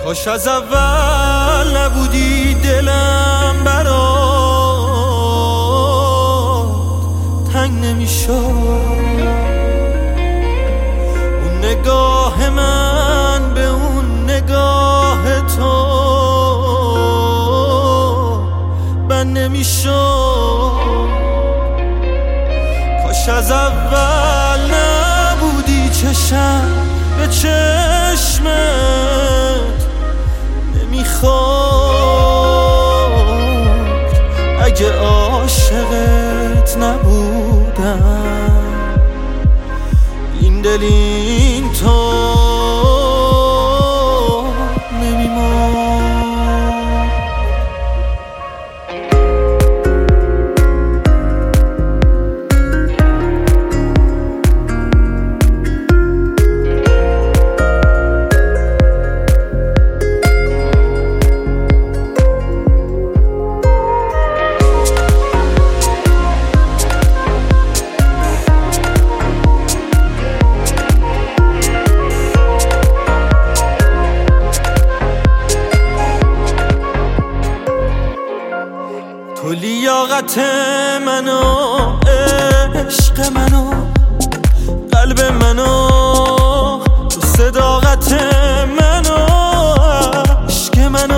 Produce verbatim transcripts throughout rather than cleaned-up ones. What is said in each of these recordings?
کاش از اول نبودی دلم برات تنگ نمیشد. اون نگاه من به اون نگاه تو بند نمیشد. کاش از اول نبودی چشم به چشمت نمیخورد. اگه عاشقت نبودم این دل این تو نمیمرد. تو لیاقت منو، عشق منو، قلب منو، تو صداقت منو، عشق منو،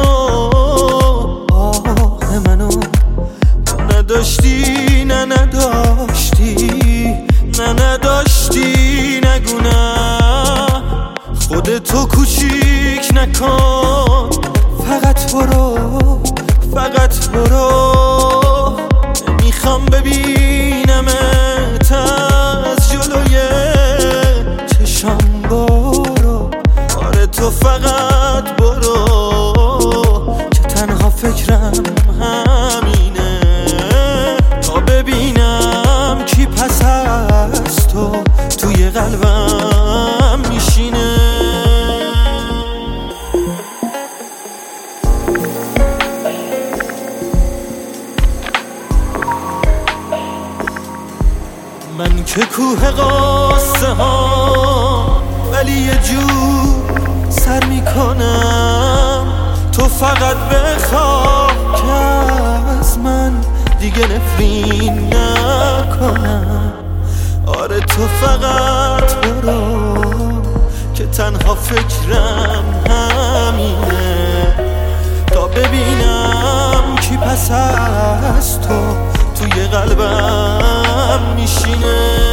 آه منو. تو نداشتی نه نداشتی نه نداشتی نگو نه. خودتو کوچیک نکن، فقط برو فقط برو. نمیخوام ببینمت از جلوی چشام، برو. آره تو فقط برو که تنها فکرم همینه. تا ببینم کی پس از تو توی قلبم میشینه. من که کوه قصه ها ولی یه جور سر میکنم. تو فقط بخواه که از من دیگه نفرین نکنم. آره تو فقط برو که تنها فکرم همینه. تا ببینم کی پس از تو توی قلبم میشینه.